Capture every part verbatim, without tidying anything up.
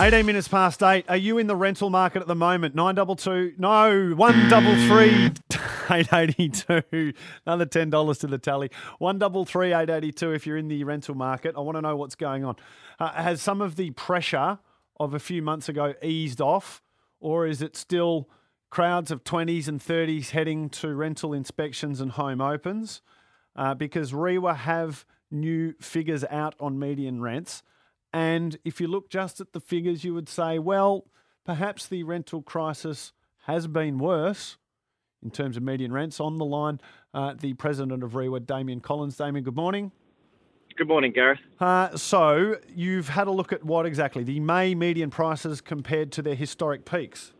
eighteen minutes past eight. Are you in the rental market at the moment? nine double two, no, one double three, eight eighty-two. Another ten dollars to the tally. one double three, eight eighty-two if you're in the rental market. I want to know what's going on. Uh, has some of the pressure of a few months ago eased off, or is it still crowds of twenties and thirties heading to rental inspections and home opens? Uh, because REIWA have new figures out on median rents. And if you look just at the figures, you would say, well, perhaps the rental crisis has been worse in terms of median rents. On the line, uh, the president of REIWA, Damien Collins. Damien, good morning. Good morning, Gareth. Uh, so you've had a look at what exactly? The May median prices compared to their historic peaks.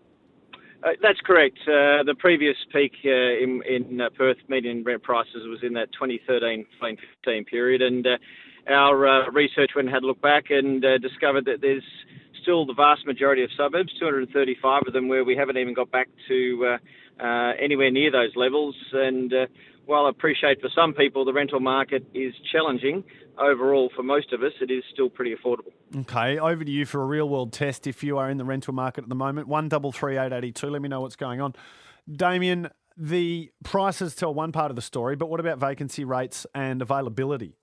Uh, that's correct. Uh, the previous peak uh, in, in uh, Perth median rent prices was in that twenty thirteen fifteen period, and uh, our uh, research went and had a look back and uh, discovered that there's still the vast majority of suburbs, two hundred thirty-five of them, where we haven't even got back to uh, uh, anywhere near those levels. And uh, while I appreciate for some people the rental market is challenging, overall for most of us it is still pretty affordable. Okay, over to you for a real world test if you are in the rental market at the moment. one double three, eight eighty-two. Let me know what's going on. Damien, the prices tell one part of the story, but what about vacancy rates and availability?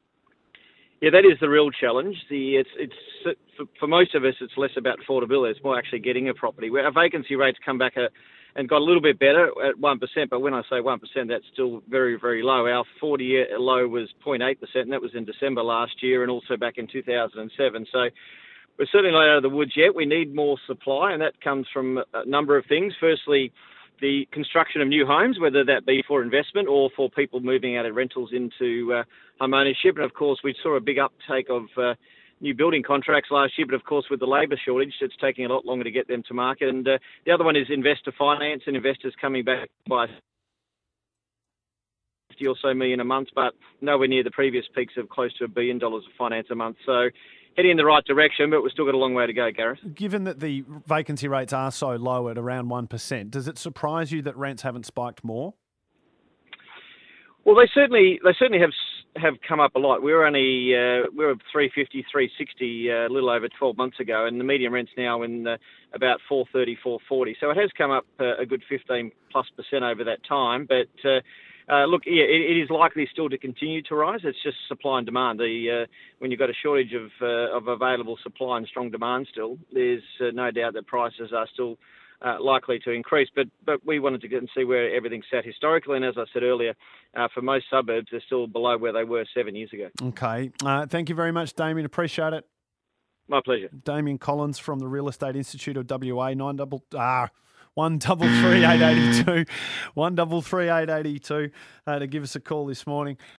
Yeah, that is the real challenge. The it's it's for, for most of us, it's less about affordability. It's more actually getting a property. Where our vacancy rates come back a, and got a little bit better at one percent, but when I say one percent, that's still very, very low. Our forty-year low was zero point eight percent, and that was in December last year and also back in two thousand seven. So we're certainly not out of the woods yet. We need more supply, and that comes from a number of things. Firstly, the construction of new homes, whether that be for investment or for people moving out of rentals into uh, home ownership. And of course, we saw a big uptake of uh, new building contracts last year, but of course with the labour shortage, it's taking a lot longer to get them to market. And uh, the other one is investor finance and investors coming back by fifty or so million a month, but nowhere near the previous peaks of close to a billion dollars of finance a month. So heading in the right direction, but we've still got a long way to go, Gareth. Given that the vacancy rates are so low at around one percent, does it surprise you that rents haven't spiked more? Well, they certainly they certainly have have come up a lot. We were only uh, we were three fifty, three sixty uh, a little over twelve months ago, and the median rent's now in uh, about four thirty, four forty. So it has come up uh, a good fifteen plus percent over that time. But uh, uh, look, yeah, it, it is likely still to continue to rise. It's just supply and demand. The uh, when you've got a shortage of uh, of available supply and strong demand still, there's uh, no doubt that prices are still Uh, likely to increase, but but we wanted to get and see where everything sat historically, and as I said earlier, uh, for most suburbs, they're still below where they were seven years ago. Okay, uh, thank you very much, Damien. Appreciate it. My pleasure. Damien Collins from the Real Estate Institute of W A. Nine double ah. One double three eight eighty two, one double three eight eighty two uh, to give us a call this morning.